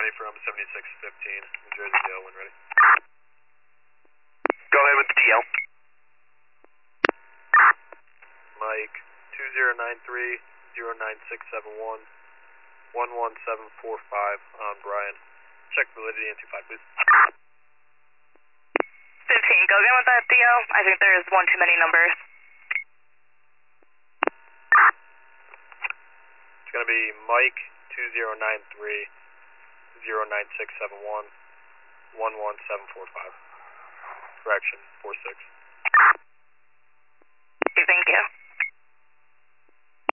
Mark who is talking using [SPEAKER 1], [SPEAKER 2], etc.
[SPEAKER 1] County from 7615, New Jersey DL when ready.
[SPEAKER 2] Go ahead with the DL.
[SPEAKER 1] Mike 2093-09671 11745 on Brian. Check validity and 25 please.
[SPEAKER 3] 15, go again with that DL. I think there's one too many numbers.
[SPEAKER 1] It's going to be Mike 2093-09671 11745. Correction, 46.
[SPEAKER 3] Thank you.